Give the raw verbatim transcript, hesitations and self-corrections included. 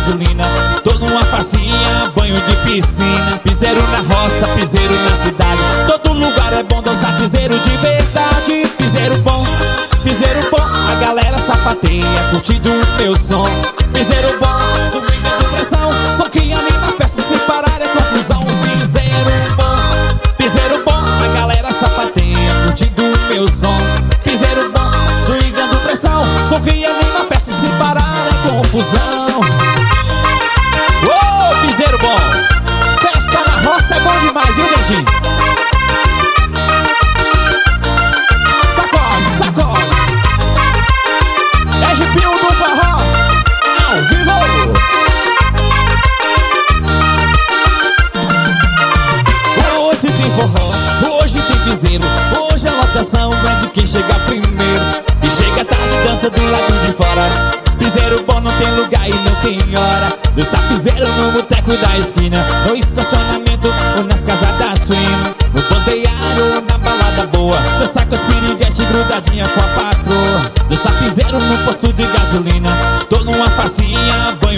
gasolina. Tô numa facinha, banho de piscina. Piseiro na roça, piseiro na cidade. Todo lugar é bom dançar piseiro de verdade. Piseiro bom, piseiro bom, a galera sapateia, curtindo o meu som. Piseiro bom, subindo de pressão, som que anima a festa, se parar é confusão. Piseiro bom, piseiro bom, a galera sapateia, curtindo o meu som. Piseiro bom, swingando pressão, som que anima a festa, se parar é confusão. Ô, oh, piseiro bom, festa na roça é bom demais, viu, Dedinho? Sacode, sacode. É Gipinho do forró, ao vivo. Hoje tem forró, hoje tem piseiro. Hoje a lotação é de quem chega primeiro. E chega tarde, dança do lado de fora. Piseiro bom não tem lugar e não tem hora. Dançar piseiro no boteco da esquina, no estacionamento ou nas casas da swing, no panteado ou na balada boa. Dançar com as piriguetes grudadinha com a patroa. Dançar piseiro no posto de gasolina. Tô numa facinha,